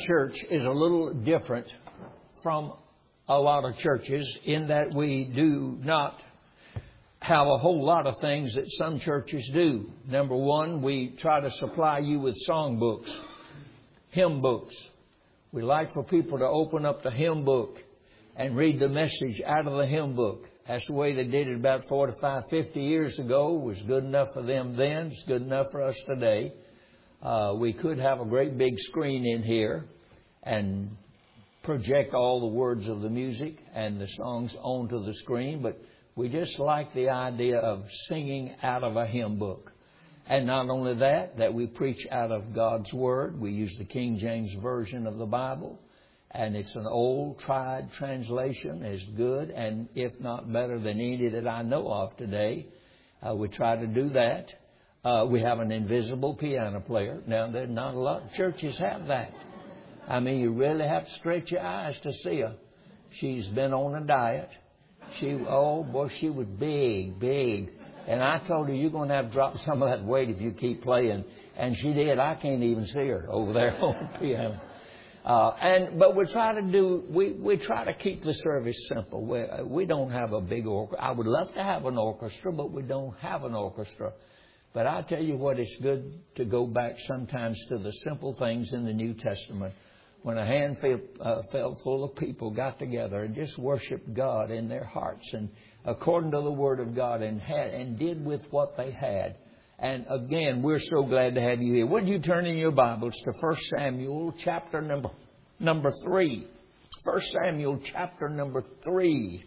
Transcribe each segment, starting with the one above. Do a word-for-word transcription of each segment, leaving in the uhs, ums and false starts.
church is a little different from a lot of churches in that we do not have a whole lot of things that some churches do. Number one, we try to supply you with song books, hymn books. We like for people to open up the hymn book and read the message out of the hymn book. That's the way they did it about forty-five, fifty years ago. It was good enough for them then. It's good enough for us today. Uh, we could have a great big screen in here and project all the words of the music and the songs onto the screen, but we just like the idea of singing out of a hymn book. And not only that, that we preach out of God's Word. We use the King James Version of the Bible, and it's an old, tried translation. It's good, and if not better than any that I know of today. Uh, we try to do that. Uh, we have an invisible piano player. Now, there's not a lot of churches have that. I mean, you really have to stretch your eyes to see her. She's been on a diet. She, oh boy, she was big, big. And I told her, you're going to have to drop some of that weight if you keep playing. And she did. I can't even see her over there on the piano. Uh, and, but we try to do, we, we try to keep the service simple. We, we don't have a big orchestra. I would love to have an orchestra, but we don't have an orchestra. But I tell you what, it's good to go back sometimes to the simple things in the New Testament. When a handful uh, fell full of people got together and just worshiped God in their hearts and according to the Word of God and had and did with what they had. And again, we're so glad to have you here. Would you turn in your Bibles to First Samuel chapter number number three? First Samuel chapter number three.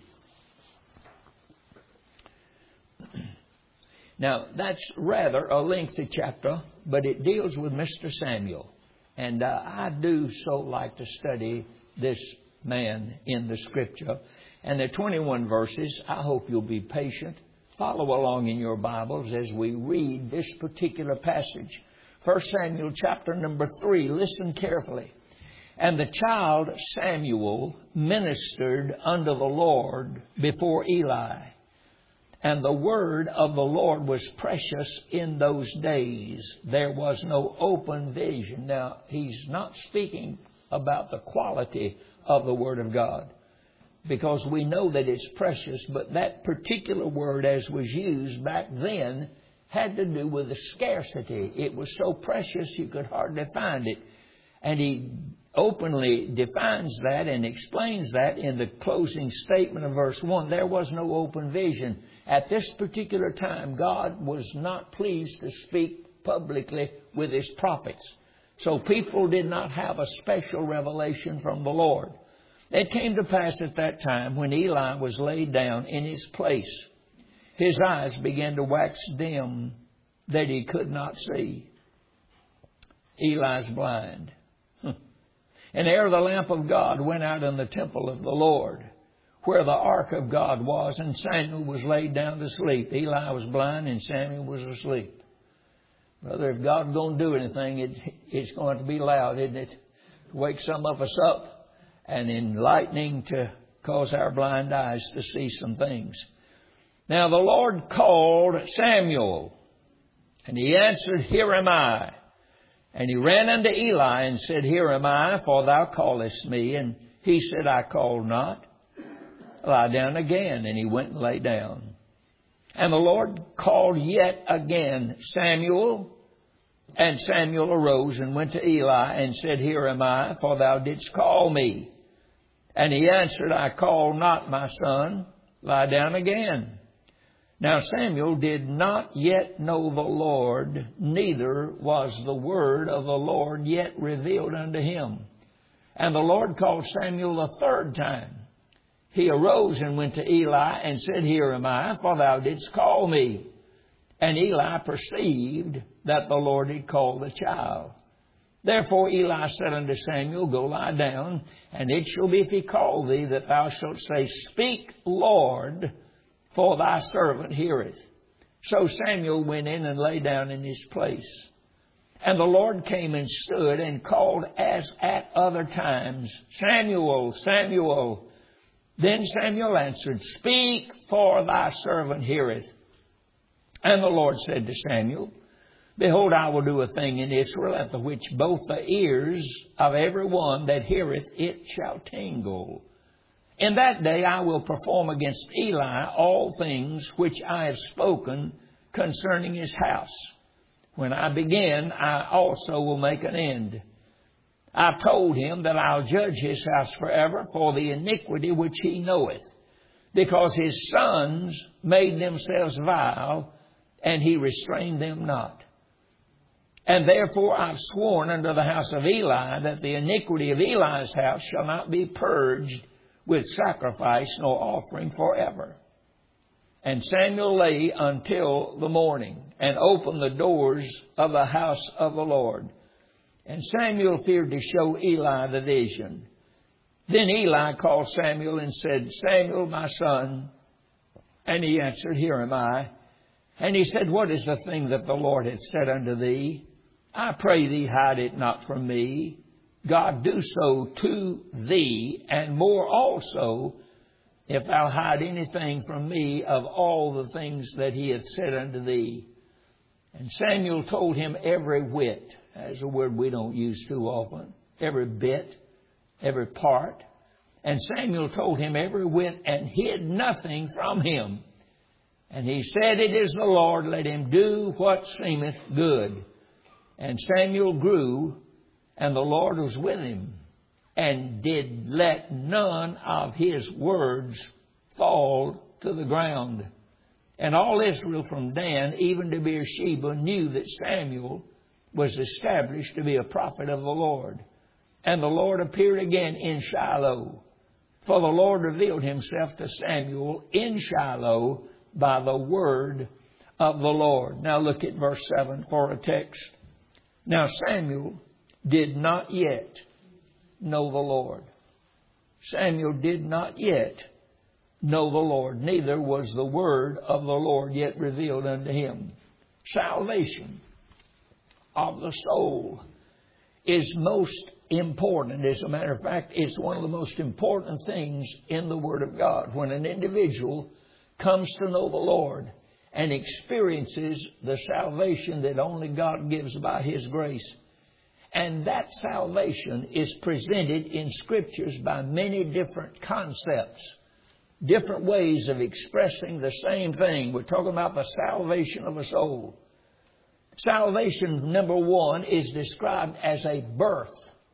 Now, that's rather a lengthy chapter, but it deals with Mister Samuel. And uh, I do so like to study this man in the Scripture. And there are twenty-one verses. I hope you'll be patient. Follow along in your Bibles as we read this particular passage. First Samuel chapter number three. Listen carefully. And the child Samuel ministered unto the Lord before Eli. And the word of the Lord was precious in those days. There was no open vision. Now, he's not speaking about the quality of the Word of God, because we know that it's precious. But that particular word, as was used back then, had to do with the scarcity. It was so precious you could hardly find it. And he openly defines that and explains that in the closing statement of verse one. There was no open vision. At this particular time, God was not pleased to speak publicly with His prophets. So people did not have a special revelation from the Lord. It came to pass at that time when Eli was laid down in his place, his eyes began to wax dim that he could not see. Eli's blind. And ere the lamp of God went out in the temple of the Lord, where the ark of God was, and Samuel was laid down to sleep. Eli was blind and Samuel was asleep. Brother, if God's going to do anything, it, it's going to be loud, isn't it? To wake some of us up and enlightening to cause our blind eyes to see some things. Now the Lord called Samuel, and he answered, Here am I. And he ran unto Eli and said, Here am I, for thou callest me. And he said, I called not. Lie down again. And he went and lay down. And the Lord called yet again Samuel. And Samuel arose and went to Eli and said, Here am I, for thou didst call me. And he answered, I called not, my son. Lie down again. Now Samuel did not yet know the Lord, neither was the word of the Lord yet revealed unto him. And the Lord called Samuel a third time. He arose and went to Eli and said, Here am I, for thou didst call me. And Eli perceived that the Lord had called the child. Therefore Eli said unto Samuel, Go lie down, and it shall be if he call thee that thou shalt say, Speak, Lord, for thy servant heareth. So Samuel went in and lay down in his place. And the Lord came and stood and called as at other times, Samuel, Samuel. Then Samuel answered, Speak, for thy servant heareth. And the Lord said to Samuel, Behold, I will do a thing in Israel at the which both the ears of every one that heareth it shall tingle. In that day I will perform against Eli all things which I have spoken concerning his house. When I begin, I also will make an end. I've told him that I'll judge his house forever for the iniquity which he knoweth, because his sons made themselves vile, and he restrained them not. And therefore I've sworn unto the house of Eli that the iniquity of Eli's house shall not be purged with sacrifice nor offering forever. And Samuel lay until the morning, and opened the doors of the house of the Lord. And Samuel feared to show Eli the vision. Then Eli called Samuel and said, Samuel, my son. And he answered, Here am I. And he said, What is the thing that the Lord hath said unto thee? I pray thee, hide it not from me. God do so to thee, and more also, if thou hide anything from me of all the things that he hath said unto thee. And Samuel told him every whit. That's a word we don't use too often. Every bit, every part. And Samuel told him every whit, and hid nothing from him. And he said, It is the Lord, let him do what seemeth good. And Samuel grew, and the Lord was with him, and did let none of his words fall to the ground. And all Israel from Dan even to Beersheba knew that Samuel was established to be a prophet of the Lord. And the Lord appeared again in Shiloh. For the Lord revealed himself to Samuel in Shiloh by the word of the Lord. Now look at verse seven for a text. Now Samuel did not yet know the Lord. Samuel did not yet know the Lord, neither was the word of the Lord yet revealed unto him. Salvation of the soul is most important. As a matter of fact, it's one of the most important things in the Word of God. When an individual comes to know the Lord and experiences the salvation that only God gives by His grace. And that salvation is presented in Scriptures by many different concepts, different ways of expressing the same thing. We're talking about the salvation of a soul. Salvation, number one, is described as a birth.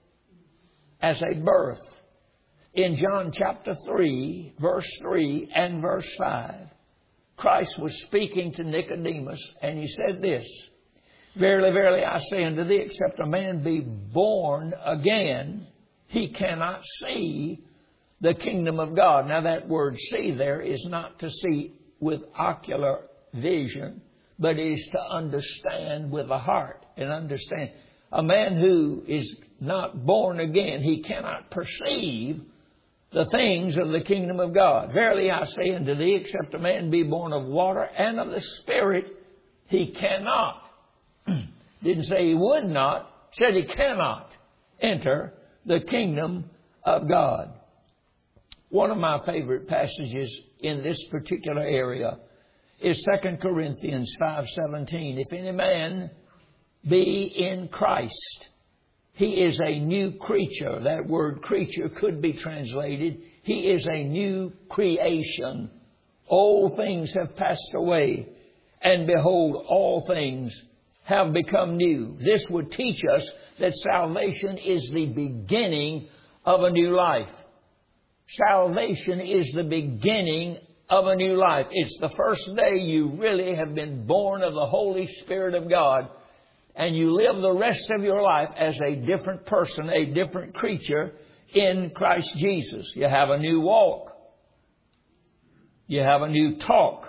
As a birth. In John chapter three, verse three and verse five, Christ was speaking to Nicodemus, and He said this, Verily, verily, I say unto thee, except a man be born again, he cannot see the kingdom of God. Now that word see there is not to see with ocular vision, but it is to understand with the heart and understand. A man who is not born again, he cannot perceive the things of the kingdom of God. Verily I say unto thee, except a man be born of water and of the Spirit, he cannot. Didn't say he would not, said he cannot enter the kingdom of God. One of my favorite passages in this particular area is Second Corinthians five seventeen. If any man be in Christ, he is a new creature. That word creature could be translated, he is a new creation. Old things have passed away, and behold, all things have become new. This would teach us that salvation is the beginning of a new life. Salvation is the beginning of a new life. It's the first day you really have been born of the Holy Spirit of God, and you live the rest of your life as a different person, a different creature in Christ Jesus. You have a new walk. You have a new talk.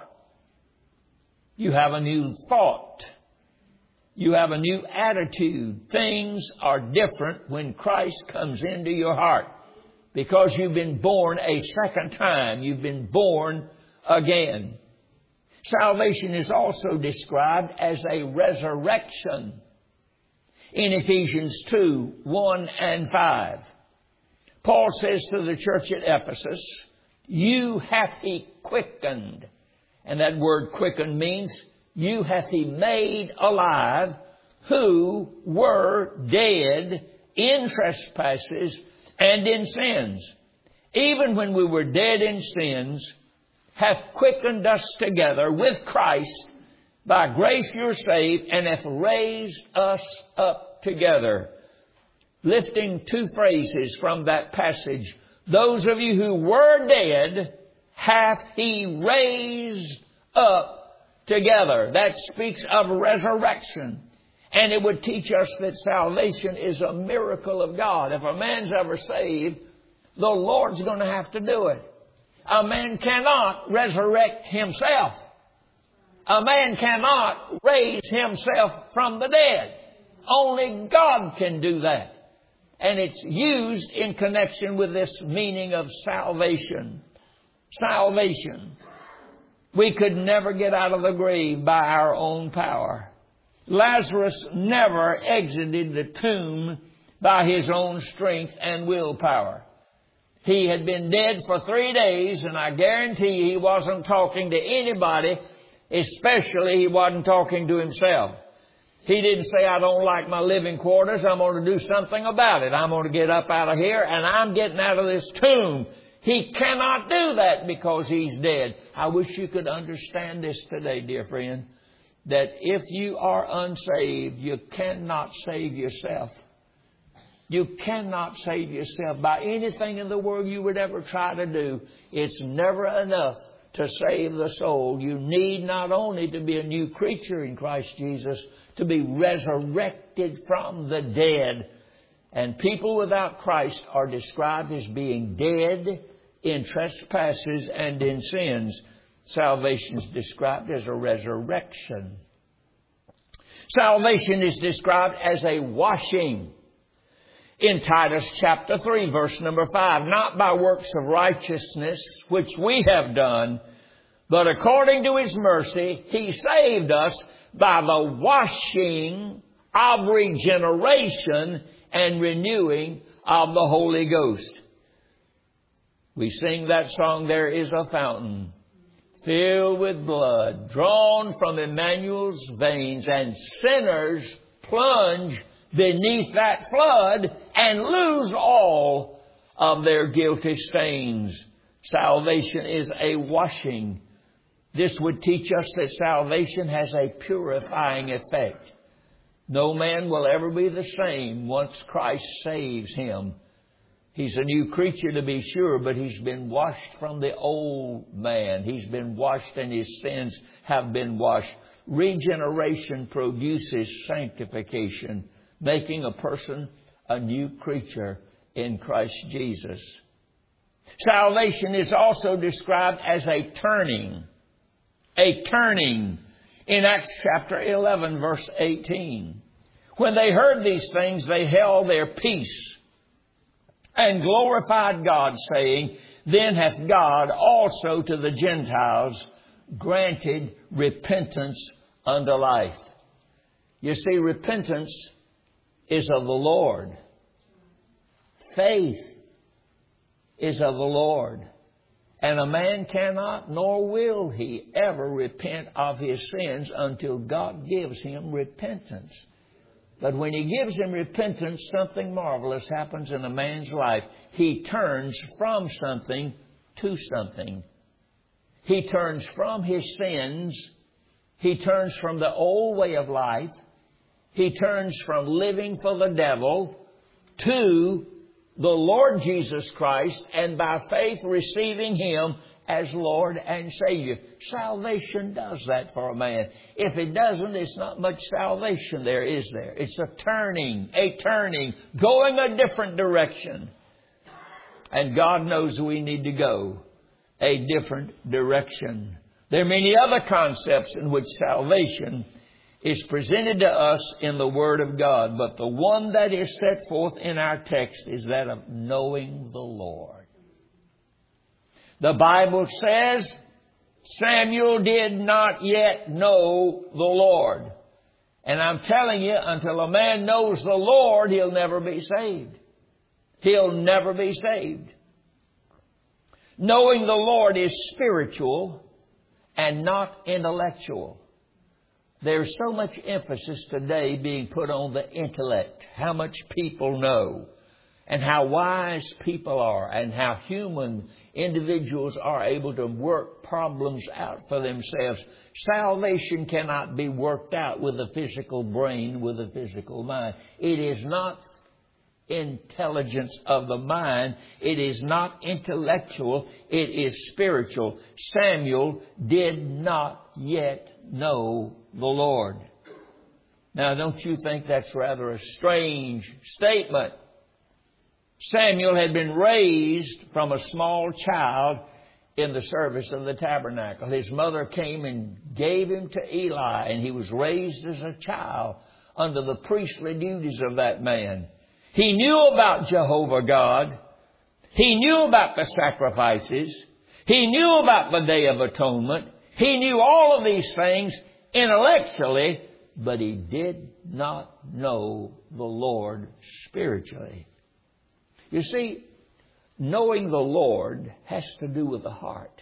You have a new thought. You have a new attitude. Things are different when Christ comes into your heart, because you've been born a second time. You've been born again. Salvation is also described as a resurrection in Ephesians two, one and five. Paul says to the church at Ephesus, You hath He quickened. And that word quickened means you hath He made alive, who were dead in trespasses and in sins. Even when we were dead in sins, hath quickened us together with Christ. By grace you're saved, and hath raised us up together. Lifting two phrases from that passage. Those of you who were dead, hath He raised up together. That speaks of resurrection. And it would teach us that salvation is a miracle of God. If a man's ever saved, the Lord's going to have to do it. A man cannot resurrect himself. A man cannot raise himself from the dead. Only God can do that. And it's used in connection with this meaning of salvation. Salvation. We could never get out of the grave by our own power. Lazarus never exited the tomb by his own strength and willpower. He had been dead for three days, and I guarantee he wasn't talking to anybody, especially he wasn't talking to himself. He didn't say, I don't like my living quarters, I'm going to do something about it. I'm going to get up out of here, and I'm getting out of this tomb. He cannot do that because he's dead. I wish you could understand this today, dear friend, that if you are unsaved, you cannot save yourself. You cannot save yourself by anything in the world you would ever try to do. It's never enough to save the soul. You need not only to be a new creature in Christ Jesus, to be resurrected from the dead. And people without Christ are described as being dead in trespasses and in sins. Salvation is described as a resurrection. Salvation is described as a washing. In Titus chapter three, verse number five, not by works of righteousness, which we have done, but according to His mercy, He saved us by the washing of regeneration and renewing of the Holy Ghost. We sing that song, There is a Fountain, filled with blood, drawn from Emmanuel's veins, and sinners plunge beneath that flood and lose all of their guilty stains. Salvation is a washing. This would teach us that salvation has a purifying effect. No man will ever be the same once Christ saves him. He's a new creature to be sure, but he's been washed from the old man. He's been washed and his sins have been washed. Regeneration produces sanctification, making a person a new creature in Christ Jesus. Salvation is also described as a turning. A turning in Acts chapter eleven, verse eighteen. When they heard these things, they held their peace and glorified God, saying, Then hath God also to the Gentiles granted repentance unto life. You see, repentance is of the Lord. Faith is of the Lord. And a man cannot, nor will he, ever repent of his sins until God gives him repentance. But when He gives him repentance, something marvelous happens in a man's life. He turns from something to something. He turns from his sins. He turns from the old way of life. He turns from living for the devil to the Lord Jesus Christ, and by faith receiving Him as Lord and Savior. Salvation does that for a man. If it doesn't, it's not much salvation there, is there? It's a turning, a turning, going a different direction. And God knows we need to go a different direction. There are many other concepts in which salvation is presented to us in the Word of God, but the one that is set forth in our text is that of knowing the Lord. The Bible says Samuel did not yet know the Lord. And I'm telling you, until a man knows the Lord, he'll never be saved. He'll never be saved. Knowing the Lord is spiritual and not intellectual. There's so much emphasis today being put on the intellect, how much people know, and how wise people are, and how human individuals are able to work problems out for themselves. Salvation cannot be worked out with a physical brain, with a physical mind. It is not intelligence of the mind. It is not intellectual. It is spiritual. Samuel did not yet know the Lord. Now, don't you think that's rather a strange statement? Samuel had been raised from a small child in the service of the tabernacle. His mother came and gave him to Eli, and he was raised as a child under the priestly duties of that man. He knew about Jehovah God. He knew about the sacrifices. He knew about the Day of Atonement. He knew all of these things intellectually, but he did not know the Lord spiritually. You see, knowing the Lord has to do with the heart.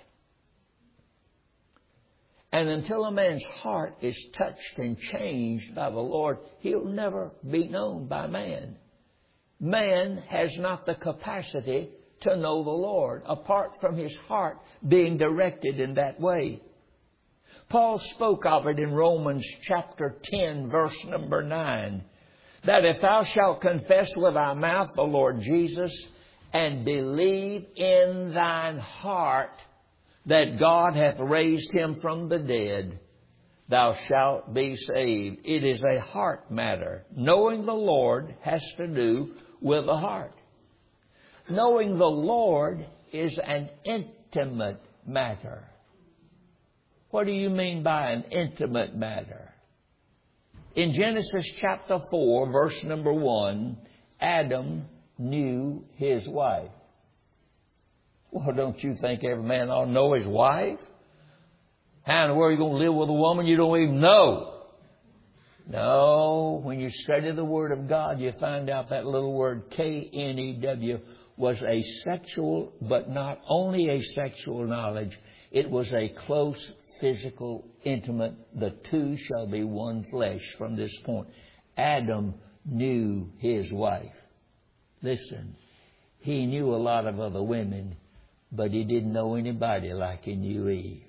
And until a man's heart is touched and changed by the Lord, he'll never be known by man. Man has not the capacity to know the Lord apart from his heart being directed in that way. Paul spoke of it in Romans chapter ten, verse number nine. That if thou shalt confess with thy mouth the Lord Jesus and believe in thine heart that God hath raised him from the dead, thou shalt be saved. It is a heart matter. Knowing the Lord has to do with the heart. Knowing the Lord is an intimate matter. What do you mean by an intimate matter? In Genesis chapter four, verse number one, Adam knew his wife. Well, don't you think every man ought to know his wife? How in the world are you going to live with a woman you don't even know? No, when you study the Word of God, you find out that little word K N E W was a sexual, but not only a sexual knowledge, it was a close physical, intimate, the two shall be one flesh from this point. Adam knew his wife. Listen, he knew a lot of other women, but he didn't know anybody like he knew Eve.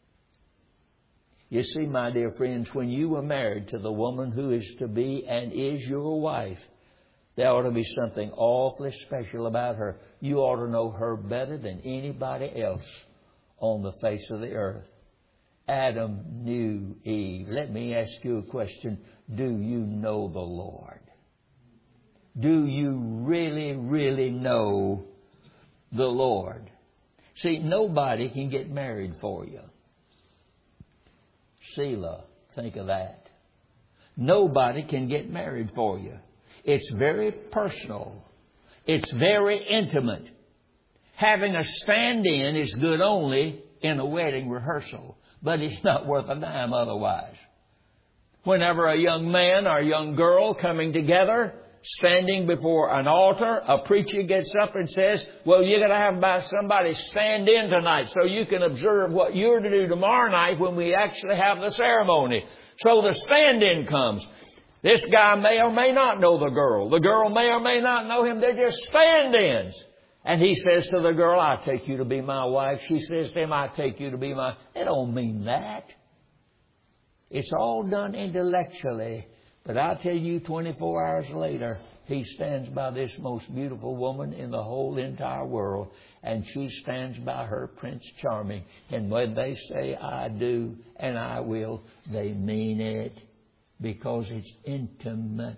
You see, my dear friends, when you were married to the woman who is to be and is your wife, there ought to be something awfully special about her. You ought to know her better than anybody else on the face of the earth. Adam knew Eve. Let me ask you a question. Do you know the Lord? Do you really, really know the Lord? See, nobody can get married for you. Selah, think of that. Nobody can get married for you. It's very personal. It's very intimate. Having a stand-in is good only in a wedding rehearsal, but it's not worth a dime otherwise. Whenever a young man or a young girl coming together, standing before an altar, a preacher gets up and says, well, you're going to have somebody stand in tonight so you can observe what you're to do tomorrow night when we actually have the ceremony. So the stand-in comes. This guy may or may not know the girl. The girl may or may not know him. They're just stand-ins. And he says to the girl, I take you to be my wife. She says to him, I take you to be my... They don't mean that. It's all done intellectually. But I tell you, twenty-four hours later, he stands by this most beautiful woman in the whole entire world. And she stands by her Prince Charming. And when they say, I do and I will, they mean it. Because it's intimate.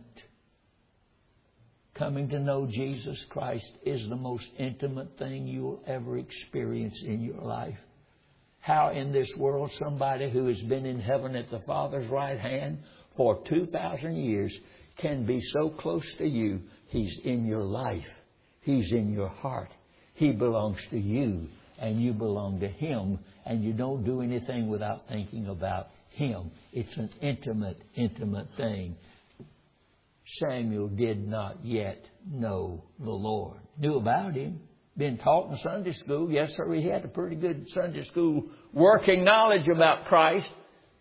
Coming to know Jesus Christ is the most intimate thing you will ever experience in your life. How in this world somebody who has been in heaven at the Father's right hand for two thousand years can be so close to you. He's in your life. He's in your heart. He belongs to you and you belong to Him. And you don't do anything without thinking about Him. It's an intimate, intimate thing. Samuel did not yet know the Lord. Knew about Him. Been taught in Sunday school. Yes, sir, he had a pretty good Sunday school working knowledge about Christ.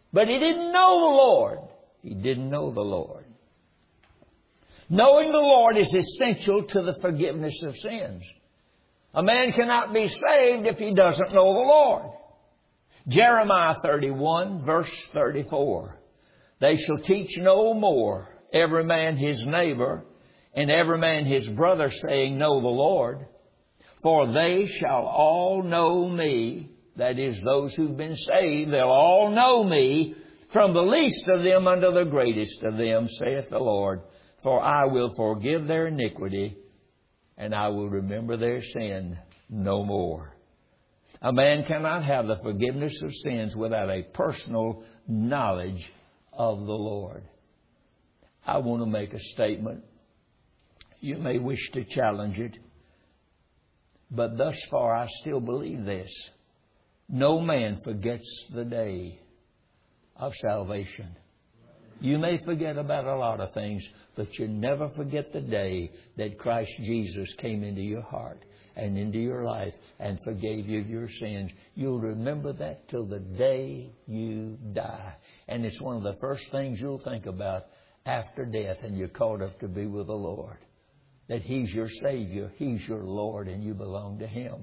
But he didn't know the Lord. He didn't know the Lord. Knowing the Lord is essential to the forgiveness of sins. A man cannot be saved if he doesn't know the Lord. Jeremiah thirty-one, verse thirty-four. They shall teach no more every man his neighbor and every man his brother, saying, Know the Lord. For they shall all know me. That is, those who've been saved, they'll all know me, from the least of them unto the greatest of them, saith the Lord. For I will forgive their iniquity, and I will remember their sin no more. A man cannot have the forgiveness of sins without a personal knowledge of the Lord. I want to make a statement. You may wish to challenge it, but thus far I still believe this. No man forgets the day of salvation. You may forget about a lot of things, but you never forget the day that Christ Jesus came into your heart and into your life and forgave you your sins. You'll remember that till the day you die. And it's one of the first things you'll think about after death and you're called up to be with the Lord. That He's your Savior, He's your Lord, and you belong to Him.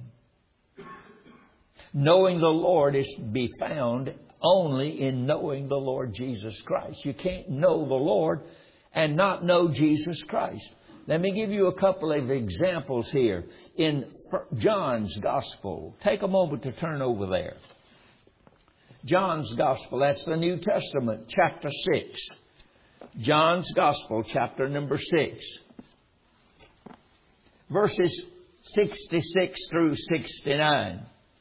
Knowing the Lord is to be found only in knowing the Lord Jesus Christ. You can't know the Lord and not know Jesus Christ. Let me give you a couple of examples here. In John's Gospel, take a moment to turn over there. John's Gospel, that's the New Testament, chapter six. John's Gospel, chapter number six. Verses sixty-six through sixty-nine.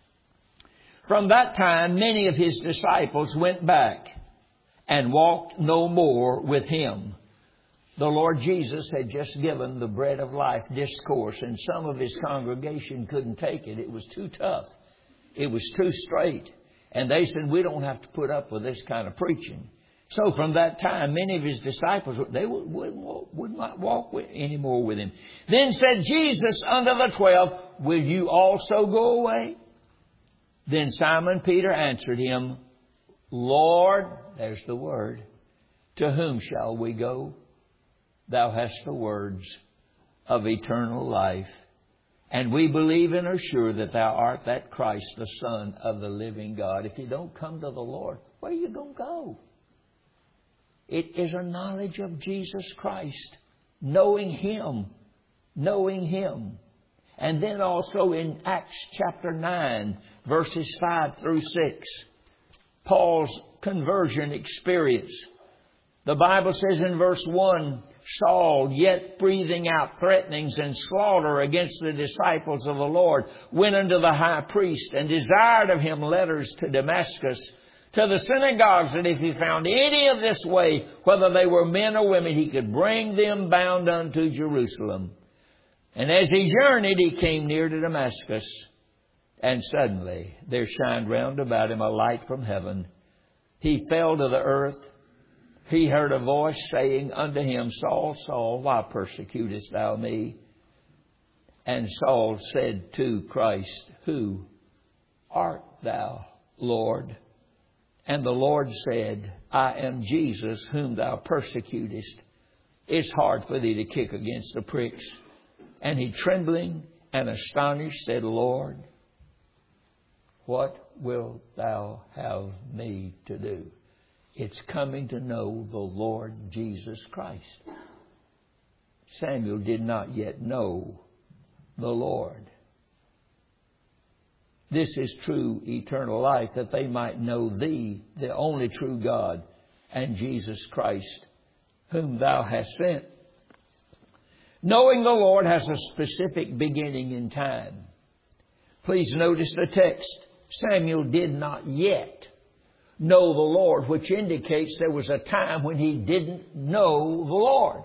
From that time, many of His disciples went back and walked no more with Him. The Lord Jesus had just given the bread of life discourse, and some of His congregation couldn't take it. It was too tough. It was too straight. And they said, we don't have to put up with this kind of preaching. So from that time, many of His disciples, they would, would, would not walk with, anymore with Him. Then said Jesus unto the twelve, Will you also go away? Then Simon Peter answered Him, Lord, there's the word, to whom shall we go? Thou hast the words of eternal life. And we believe and are sure that Thou art that Christ, the Son of the living God. If you don't come to the Lord, where are you going to go? It is a knowledge of Jesus Christ. Knowing Him. Knowing Him. And then also in Acts chapter nine, verses five through six, Paul's conversion experience. The Bible says in verse one, Saul, yet breathing out threatenings and slaughter against the disciples of the Lord, went unto the high priest and desired of him letters to Damascus, to the synagogues, that if he found any of this way, whether they were men or women, he could bring them bound unto Jerusalem. And as he journeyed, he came near to Damascus, and suddenly there shined round about him a light from heaven. He fell to the earth. He heard a voice saying unto him, Saul, Saul, why persecutest thou me? And Saul said to Christ, Who art thou, Lord? And the Lord said, I am Jesus, whom thou persecutest. It's hard for thee to kick against the pricks. And he, trembling and astonished, said, Lord, what wilt thou have me to do? It's coming to know the Lord Jesus Christ. Samuel did not yet know the Lord. This is true eternal life, that they might know Thee, the only true God, and Jesus Christ, whom Thou hast sent. Knowing the Lord has a specific beginning in time. Please notice the text. Samuel did not yet know the Lord, which indicates there was a time when he didn't know the Lord.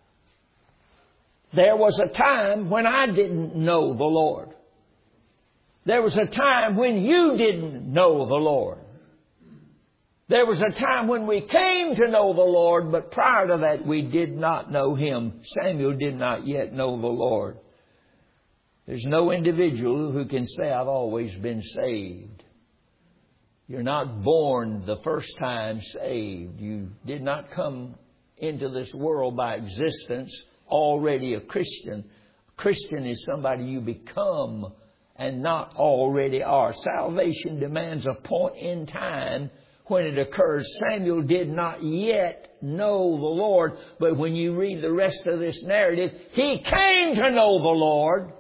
There was a time when I didn't know the Lord. There was a time when you didn't know the Lord. There was a time when we came to know the Lord, but prior to that we did not know Him. Samuel did not yet know the Lord. There's no individual who can say, I've always been saved. You're not born the first time saved. You did not come into this world by existence already a Christian. A Christian is somebody you become and not already are. Salvation demands a point in time when it occurs. Samuel did not yet know the Lord, but when you read the rest of this narrative, he came to know the Lord.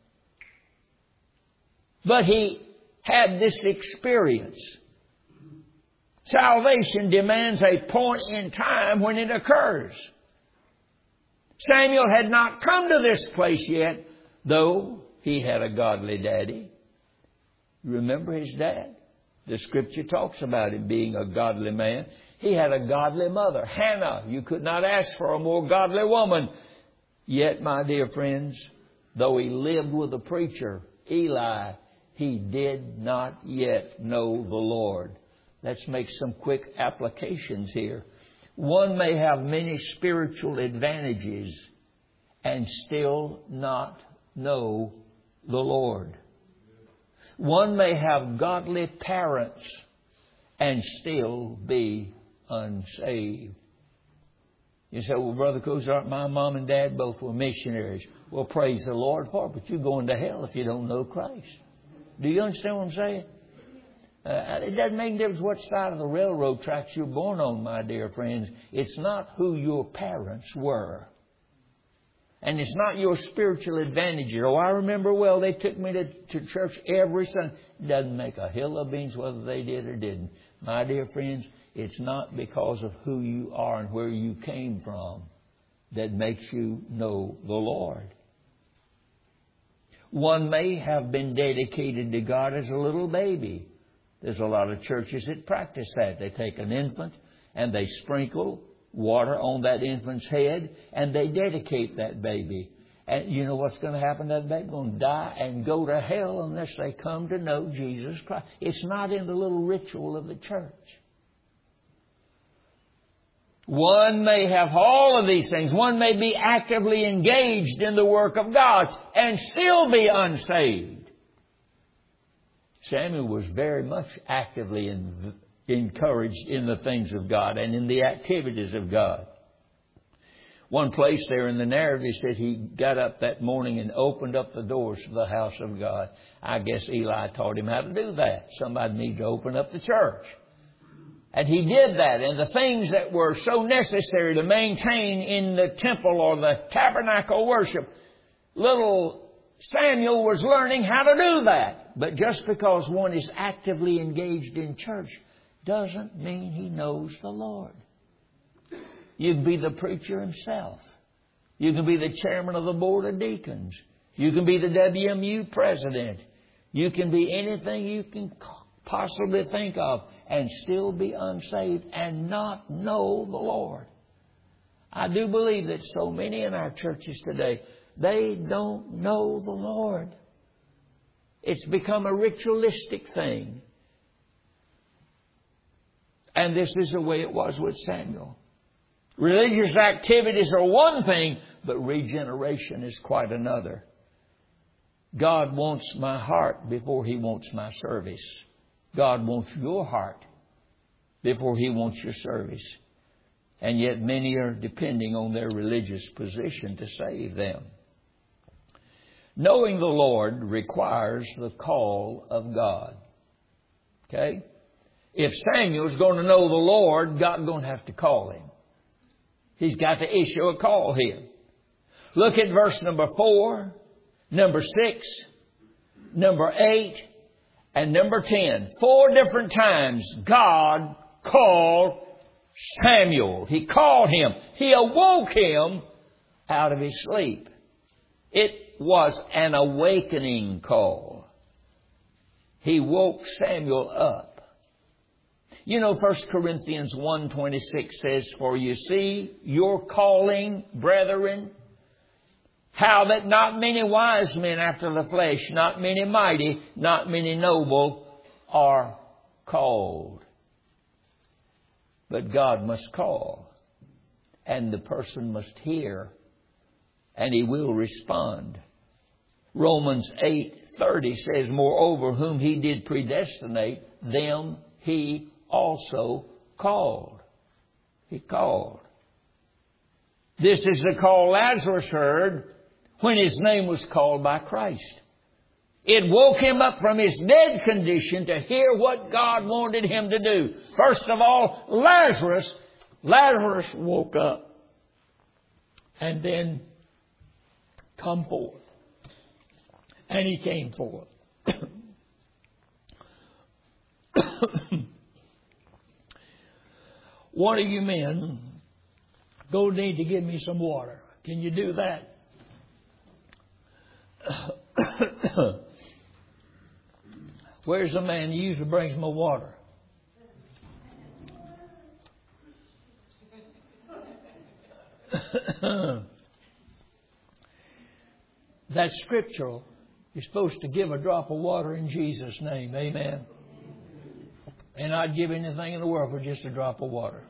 But he had this experience. Salvation demands a point in time when it occurs. Samuel had not come to this place yet, though he had a godly daddy. You remember his dad? The Scripture talks about him being a godly man. He had a godly mother, Hannah. You could not ask for a more godly woman. Yet, my dear friends, though he lived with a preacher, Eli, he did not yet know the Lord. Let's make some quick applications here. One may have many spiritual advantages and still not know the Lord. One may have godly parents and still be unsaved. You say, well, Brother Cozart, my mom and dad both were missionaries. Well, praise the Lord for it, but you're going to hell if you don't know Christ. Do you understand what I'm saying? Uh, it doesn't make a difference what side of the railroad tracks you're born on, my dear friends. It's not who your parents were. And it's not your spiritual advantages. Oh, I remember well, they took me to, to church every Sunday. It doesn't make a hill of beans whether they did or didn't. My dear friends, it's not because of who you are and where you came from that makes you know the Lord. One may have been dedicated to God as a little baby. There's a lot of churches that practice that. They take an infant and they sprinkle water on that infant's head and they dedicate that baby. And you know what's going to happen to that baby? Going to die and go to hell unless they come to know Jesus Christ. It's not in the little ritual of the church. One may have all of these things. One may be actively engaged in the work of God and still be unsaved. Samuel was very much actively in, encouraged in the things of God and in the activities of God. One place there in the narrative said he got up that morning and opened up the doors to the house of God. I guess Eli taught him how to do that. Somebody needs to open up the church. And he did that. And the things that were so necessary to maintain in the temple or the tabernacle worship, little Samuel was learning how to do that. But just because one is actively engaged in church doesn't mean he knows the Lord. You can be the preacher himself. You can be the chairman of the board of deacons. You can be the W M U president. You can be anything you can possibly think of and still be unsaved and not know the Lord. I do believe that so many in our churches today, they don't know the Lord. It's become a ritualistic thing. And this is the way it was with Samuel. Religious activities are one thing, but regeneration is quite another. God wants my heart before He wants my service. God wants your heart before He wants your service. And yet many are depending on their religious position to save them. Knowing the Lord requires the call of God. Okay? If Samuel's going to know the Lord, God's going to have to call him. He's got to issue a call here. Look at verse number four, number six, number eight, and number ten. Four different times God called Samuel. He called him. He awoke him out of his sleep. It was an awakening call. He woke Samuel up. You know, First Corinthians one twenty-six says, "For you see your calling, brethren, how that not many wise men after the flesh, not many mighty, not many noble, are called." But God must call, and the person must hear, and he will respond. Romans eight thirty says, "Moreover, whom He did predestinate, them he also called. He called. This is the call Lazarus heard when his name was called by Christ. It woke him up from his dead condition to hear what God wanted him to do. First of all, Lazarus, Lazarus woke up and then come forth. And he came forth. One of you men go need to give me some water. Can you do that? Where's the man who usually brings me water? That's scriptural. You're supposed to give a drop of water in Jesus' name. Amen. And I'd give anything in the world for just a drop of water.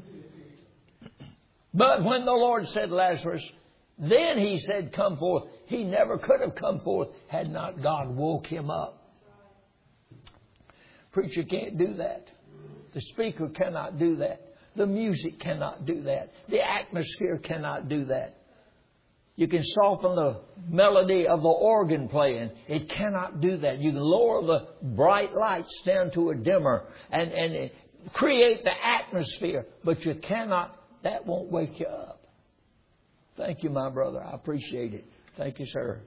But when the Lord said, Lazarus, then he said, come forth. He never could have come forth had not God woke him up. Preacher can't do that. The speaker cannot do that. The music cannot do that. The atmosphere cannot do that. You can soften the melody of the organ playing. It cannot do that. You can lower the bright lights down to a dimmer and, and create the atmosphere. But you cannot, that won't wake you up. Thank you, my brother. I appreciate it. Thank you, sir.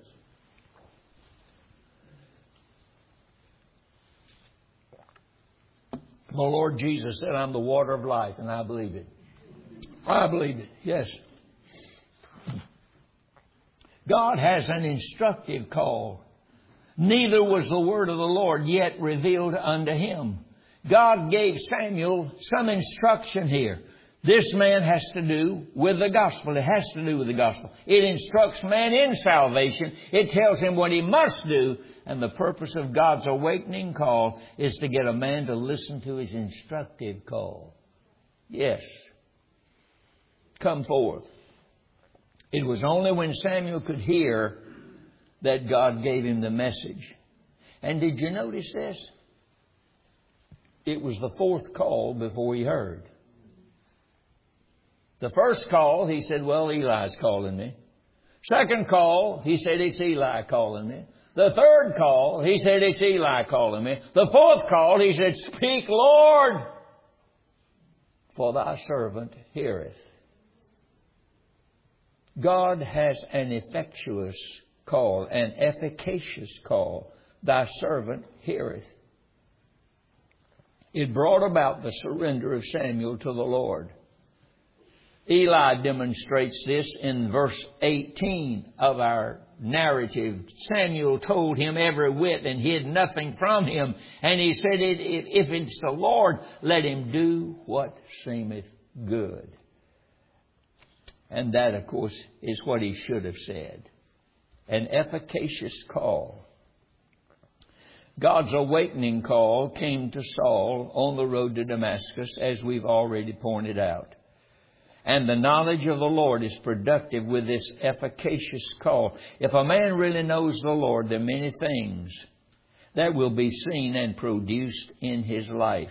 The Lord Jesus said, I'm the water of life, and I believe it. I believe it, yes. God has an instructive call. Neither was the word of the Lord yet revealed unto him. God gave Samuel some instruction here. This man has to do with the gospel. It has to do with the gospel. It instructs man in salvation. It tells him what he must do. And the purpose of God's awakening call is to get a man to listen to his instructive call. Yes. Come forth. It was only when Samuel could hear that God gave him the message. And did you notice this? It was the fourth call before he heard. The first call, he said, well, Eli's calling me. Second call, he said, it's Eli calling me. The third call, he said, it's Eli calling me. The fourth call, he said, speak, Lord, for thy servant heareth. God has an effectuous call, an efficacious call. Thy servant heareth. It brought about the surrender of Samuel to the Lord. Eli demonstrates this in verse eighteen of our narrative. Samuel told him every whit and hid nothing from him. And he said, if it's the Lord, let him do what seemeth good. And that, of course, is what he should have said. An efficacious call. God's awakening call came to Saul on the road to Damascus, as we've already pointed out. And the knowledge of the Lord is productive with this efficacious call. If a man really knows the Lord, there are many things that will be seen and produced in his life.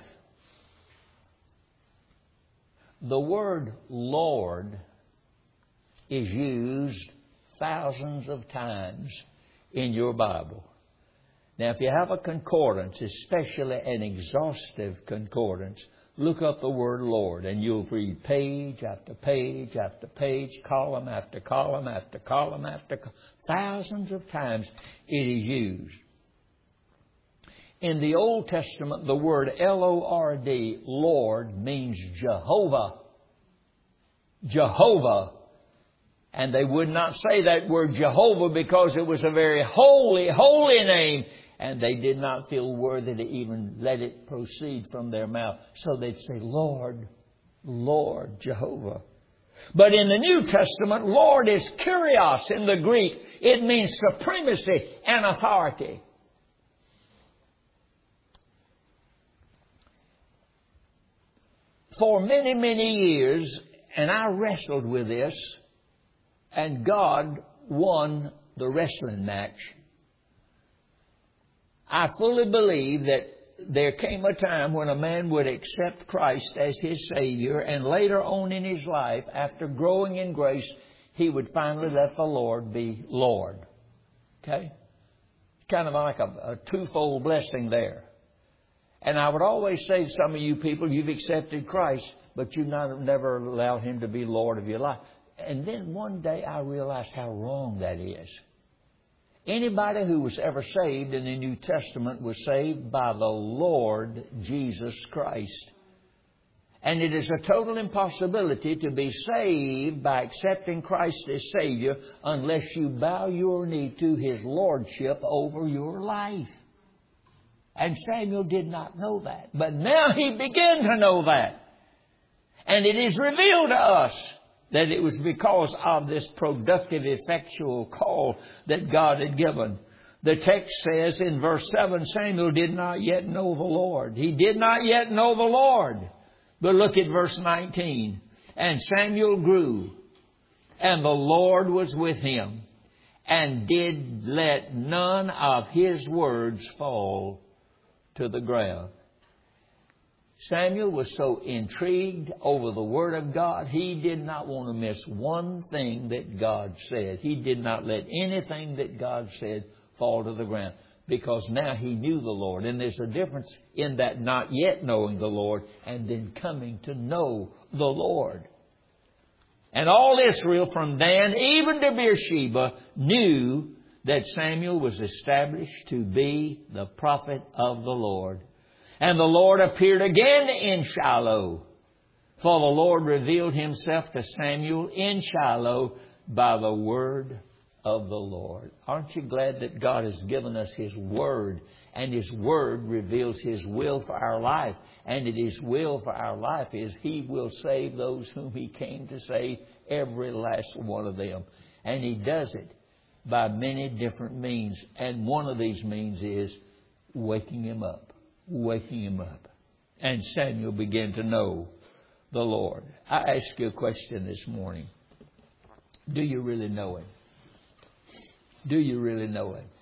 The word Lord is used thousands of times in your Bible. Now, if you have a concordance, especially an exhaustive concordance, look up the word Lord and you'll read page after page after page, column after column after column after column. Thousands of times it is used. In the Old Testament, the word L O R D, Lord, means Jehovah. Jehovah. And they would not say that word Jehovah because it was a very holy, holy name. And they did not feel worthy to even let it proceed from their mouth. So they'd say, Lord, Lord, Jehovah. But in the New Testament, Lord is kurios in the Greek. It means supremacy and authority. For many, many years, and I wrestled with this, and God won the wrestling match. I fully believe that there came a time when a man would accept Christ as his Savior, and later on in his life, after growing in grace, he would finally let the Lord be Lord. Okay? Kind of like a, a twofold blessing there. And I would always say to some of you people, you've accepted Christ, but you've not, never allowed Him to be Lord of your life. And then one day I realized how wrong that is. Anybody who was ever saved in the New Testament was saved by the Lord Jesus Christ. And it is a total impossibility to be saved by accepting Christ as Savior unless you bow your knee to His Lordship over your life. And Samuel did not know that. But now he began to know that. And it is revealed to us that it was because of this productive, effectual call that God had given. The text says in verse seven, Samuel did not yet know the Lord. He did not yet know the Lord. But look at verse nineteen. And Samuel grew, and the Lord was with him, and did let none of his words fall to the ground. Samuel was so intrigued over the Word of God, he did not want to miss one thing that God said. He did not let anything that God said fall to the ground, because now he knew the Lord. And there's a difference in that not yet knowing the Lord and then coming to know the Lord. And all Israel from Dan even to Beersheba knew that Samuel was established to be the prophet of the Lord. And the Lord appeared again in Shiloh. For the Lord revealed Himself to Samuel in Shiloh by the word of the Lord. Aren't you glad that God has given us His Word? And His Word reveals His will for our life. And it His will for our life is He will save those whom He came to save, every last one of them. And He does it by many different means. And one of these means is waking him up. Waking him up. And Samuel began to know the Lord. I ask you a question this morning. Do you really know Him? Do you really know Him?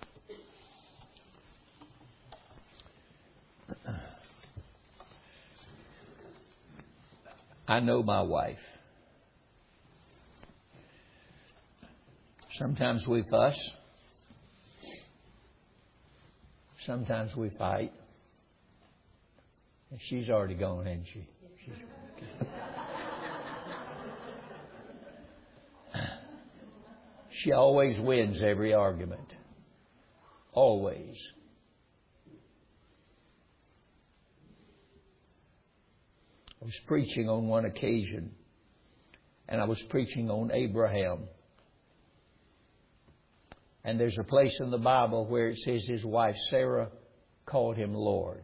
I know my wife. Sometimes we fuss. Sometimes we fight. She's already gone, hasn't she? She's... She always wins every argument. Always. I was preaching on one occasion, and I was preaching on Abraham. And there's a place in the Bible where it says his wife Sarah called him Lord.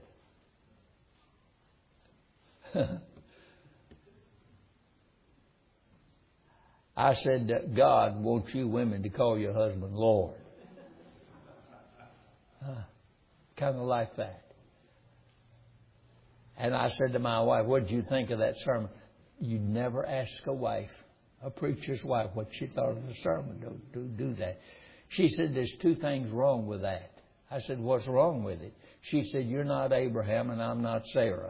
I said, God wants you women to call your husband Lord. Uh, kind of like that. And I said to my wife, what did you think of that sermon? You never ask a wife, a preacher's wife, what she thought of the sermon. Don't do, do that. She said, there's two things wrong with that. I said, what's wrong with it? She said, you're not Abraham and I'm not Sarah.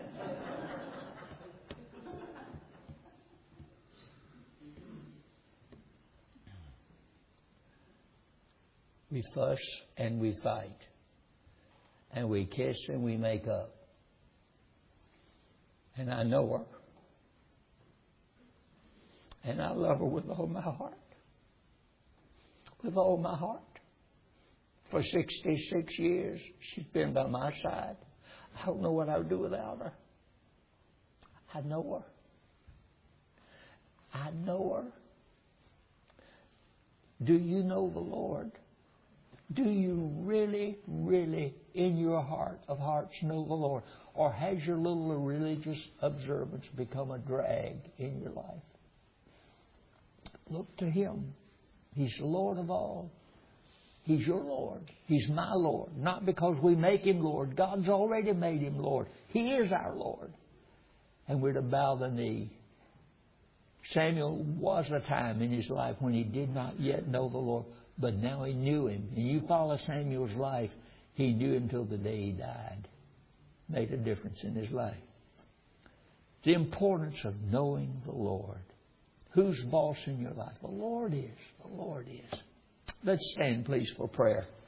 We fuss and we fight. And we kiss and we make up. And I know her. And I love her with all my heart. With all my heart. For sixty-six years, she's been by my side. I don't know what I would do without her. I know her. I know her. Do you know the Lord? Do you really, really, in your heart of hearts, know the Lord? Or has your little religious observance become a drag in your life? Look to Him. He's the Lord of all. He's your Lord. He's my Lord. Not because we make Him Lord. God's already made Him Lord. He is our Lord. And we're to bow the knee. Samuel was a time in his life when he did not yet know the Lord. But now he knew Him. And you follow Samuel's life, he knew Him till the day he died. made a difference in his life. The importance of knowing the Lord. Who's boss in your life? The Lord is. The Lord is. Let's stand, please, for prayer.